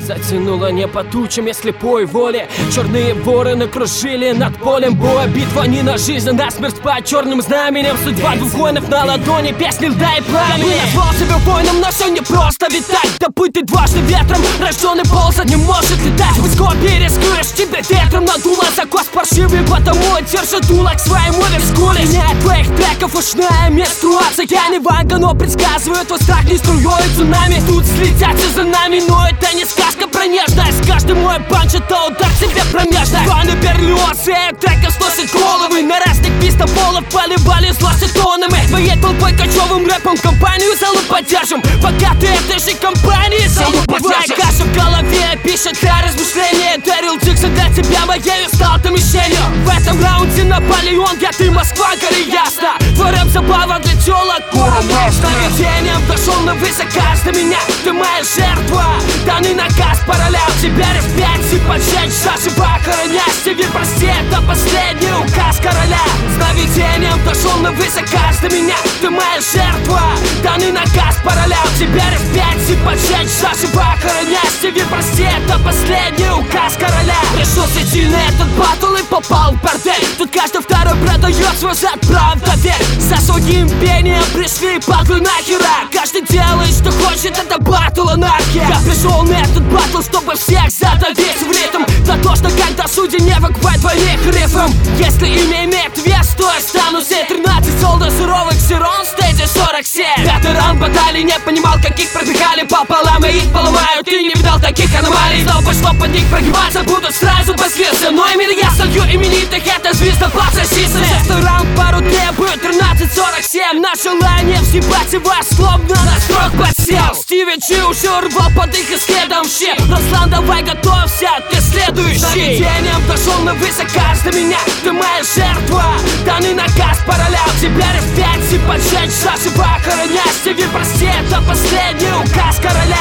Затянуло не по тучам и слепой воле. Черные вороны кружили над полем боя. Битва не на жизнь, а на смерть под черным знаменем. Судьба двух воинов на ладони, песни льда и пламени. Я назвал себя воином, но все не просто витать. Да будь ты дважды ветром, рожденный ползать не может летать. Высоко перескуешь, тебе ветром надуло. Закос паршивый, потому держи дуло к своему вершку. Меняет твоих треков ушная менструация. Я не Ванга, но предсказываю, твой страх не струей цунами. Тут слетятся за нами, но это не сказка про нежность. Каждый мой панч — это удар тебе промежность. Фаны Берлиоз, треков сносит головы. На разных пистополов поливали злости тонами. Твоей толпой кочевым рэпом компанию залу поддержим. Пока ты этой же компании залу поддержим. Твоя каша в голове, пища для размышления. Дарил Джикса для тебя, моею стал ты мишенью. В этом раунде Наполеон, я ты Москва, гори ясно. Твой рэп забава для телок. Сновидением дошел на высокаш до меня. Ты моя жертва, данный наказ параллел. Тебя распять и поджечь, заживо хоронясь. Тебе прости, это последний указ короля. Сновидением дошел на высокаш до меня. Ты моя жертва, данный наказ параллел. Тебя распять и поджечь, заживо хоронясь. Тебе прости, это последний указ короля. Решил зайти на этот батл и попал в бордель. Тут каждый второй продает свой зад, правда верь. За своим пением пришли батлы нахера. Каждый делает, что хочет, это батл анархия. Я пришел на этот батл, чтобы всех задавить в ритм. За то, что когда судьи не выкупают твоих рифм. Если имя имеет вес, то я стану все 13 солдат суровых сирон, стейджи 47. Пятый раунд баталий, не понимал, каких пробегали пополам, и их поломают. Ты не видал таких аномалий. Снова пошло под них прогибаться, будут сразу послиться. Но именно я солью именитых, это звезда пососица. Шестой раунд пару требует 13:47. На желание всебать его, словно настройк подсел. Стиви Джи уже урвал под их и следом щи. Руслан, давай готовься, ты следующий. Сновидением дошел на высокаш до меня. Ты моя жертва, данный наказ параллел. Тебя распять и поджечь, заживо хоронясь. Тебе прости, это последний указ короля.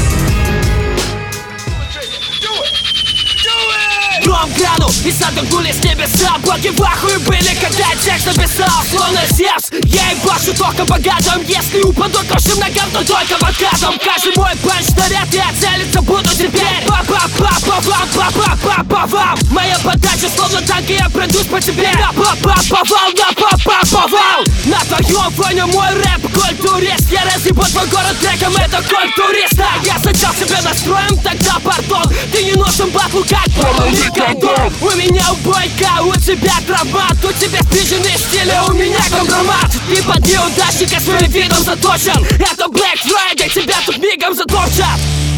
Гром грянул и задохнули с небеса. Боги в ахуе были, когда я текст написал. Словно Зевс, я ебашу только богатым. Если упаду, то шим на говно только подкатом. Каждый мой панч снаряд, я целиться буду теперь. Па-па-па-па-вам. Моя подача словно танк, и я пройдусь по тебе. Па-па-па-па-вал, па-па-па-па-вал. На твоем фоне мой рэп культурист. Я разъебу твой город треком, это культуриста. Я сначала себе настроим, тогда пардон. Ты не нужен батлу, как полный кондон. У меня убойка, у тебя травмат. У тебя спиженный стиль, у меня компромат. Ты под неудачника своим видом заточен. Это Black Friday, тебя тут мигом затопчат.